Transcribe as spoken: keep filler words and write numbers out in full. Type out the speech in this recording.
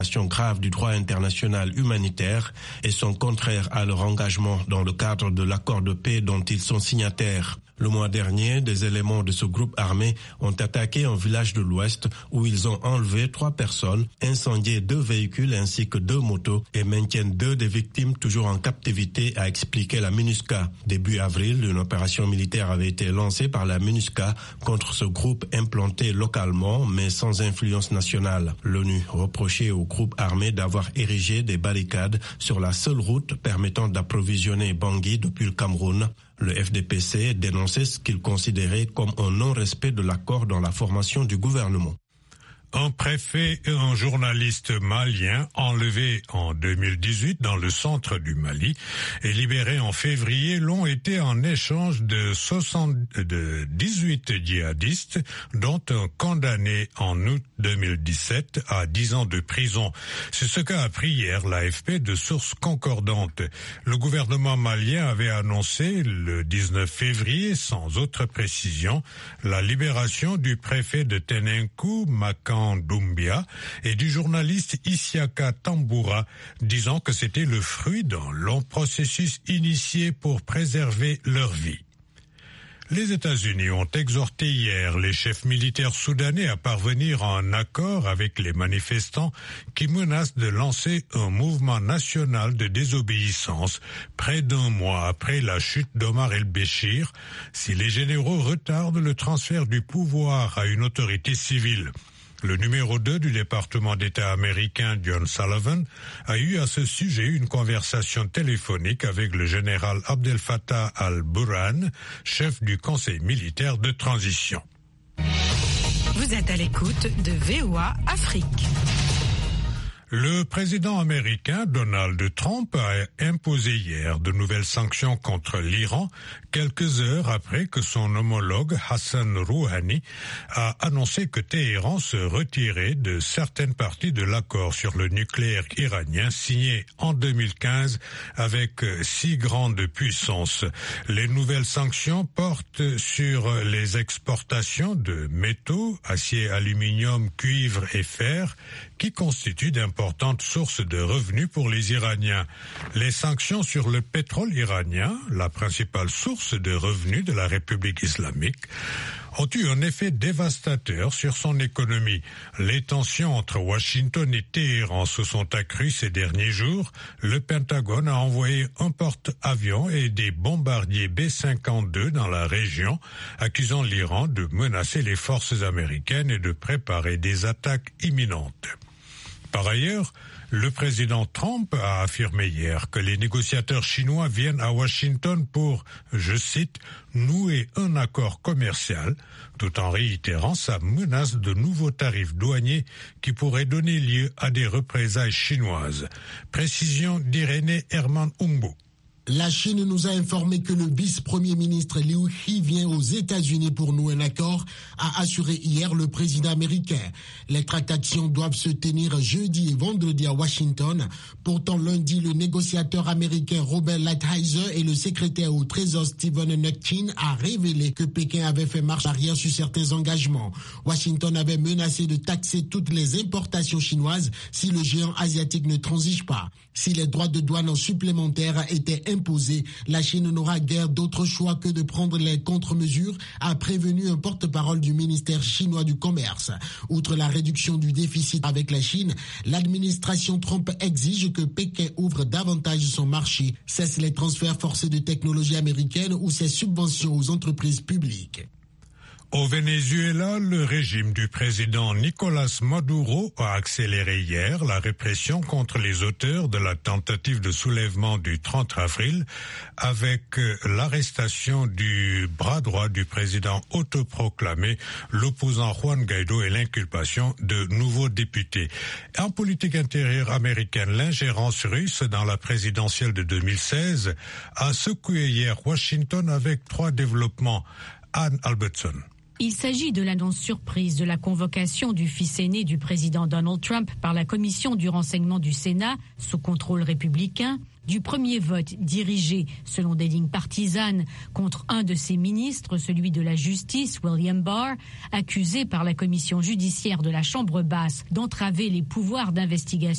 graves du droit international humanitaire et sont contraires à leur engagement dans le cadre de l'accord de paix dont ils sont signataires. Le mois dernier, des éléments de ce groupe armé ont attaqué un village de l'Ouest où ils ont enlevé trois personnes, incendié deux véhicules ainsi que deux motos et maintiennent deux des victimes toujours en captivité, a expliqué la MINUSCA. Début avril, une opération militaire avait été lancée par la MINUSCA contre ce groupe implanté localement mais sans influence nationale. L'ONU reprochait au groupe armé d'avoir érigé des barricades sur la seule route permettant d'approvisionner Bangui depuis le Cameroun. Le F D P C dénonçait ce qu'il considérait comme un non-respect de l'accord dans la formation du gouvernement. Un préfet et un journaliste malien enlevés en deux mille dix-huit dans le centre du Mali et libérés en février l'ont été en échange de, soixante, de dix-huit djihadistes, dont un condamné en août deux mille dix-sept à dix ans de prison. C'est ce qu'a appris hier l'A F P de sources concordantes. Le gouvernement malien avait annoncé le dix-neuf février, sans autre précision, la libération du préfet de Tenenkou, Makan Doumbia, et du journaliste Isiaka Tamboura, disant que c'était le fruit d'un long processus initié pour préserver leur vie. Les États-Unis ont exhorté hier les chefs militaires soudanais à parvenir à un accord avec les manifestants qui menacent de lancer un mouvement national de désobéissance près d'un mois après la chute d'Omar el-Béchir, si les généraux retardent le transfert du pouvoir à une autorité civile. Le numéro deux du département d'État américain, John Sullivan, a eu à ce sujet une conversation téléphonique avec le général Abdel Fattah al-Burhan, chef du conseil militaire de transition. Vous êtes à l'écoute de V O A Afrique. Le président américain Donald Trump a imposé hier de nouvelles sanctions contre l'Iran, quelques heures après que son homologue Hassan Rouhani a annoncé que Téhéran se retirait de certaines parties de l'accord sur le nucléaire iranien signé en deux mille quinze avec six grandes puissances. Les nouvelles sanctions portent sur les exportations de métaux, acier, aluminium, cuivre et fer, qui constituent d'importantes sources de revenus pour les Iraniens. Les sanctions sur le pétrole iranien, la principale source de revenus de la République islamique, ont eu un effet dévastateur sur son économie. Les tensions entre Washington et Téhéran se sont accrues ces derniers jours. Le Pentagone a envoyé un porte-avions et des bombardiers B cinquante-deux dans la région, accusant l'Iran de menacer les forces américaines et de préparer des attaques imminentes. Par ailleurs, le président Trump a affirmé hier que les négociateurs chinois viennent à Washington pour, je cite, nouer un accord commercial, tout en réitérant sa menace de nouveaux tarifs douaniers qui pourraient donner lieu à des représailles chinoises. Précision d'Irénée Herman-Umbo. La Chine nous a informé que le vice-premier ministre Liu He vient aux États-Unis pour nouer un accord, a assuré hier le président américain. Les tractations doivent se tenir jeudi et vendredi à Washington. Pourtant, lundi, le négociateur américain Robert Lighthizer et le secrétaire au Trésor Steven Mnuchin a révélé que Pékin avait fait marche arrière sur certains engagements. Washington avait menacé de taxer toutes les importations chinoises si le géant asiatique ne transige pas. Si les droits de douane supplémentaires étaient imposés, la Chine n'aura guère d'autre choix que de prendre les contre-mesures, a prévenu un porte-parole du ministère chinois du Commerce. Outre la réduction du déficit avec la Chine, l'administration Trump exige que Pékin ouvre davantage son marché, cesse les transferts forcés de technologies américaines ou ses subventions aux entreprises publiques. Au Venezuela, le régime du président Nicolás Maduro a accéléré hier la répression contre les auteurs de la tentative de soulèvement du trente avril avec l'arrestation du bras droit du président autoproclamé, l'opposant Juan Guaido, et l'inculpation de nouveaux députés. En politique intérieure américaine, l'ingérence russe dans la présidentielle de deux mille seize a secoué hier Washington avec trois développements. Anne Albertson. Il s'agit de l'annonce surprise de la convocation du fils aîné du président Donald Trump par la commission du renseignement du Sénat, sous contrôle républicain, du premier vote dirigé selon des lignes partisanes contre un de ses ministres, celui de la Justice, William Barr, accusé par la commission judiciaire de la Chambre basse d'entraver les pouvoirs d'investigation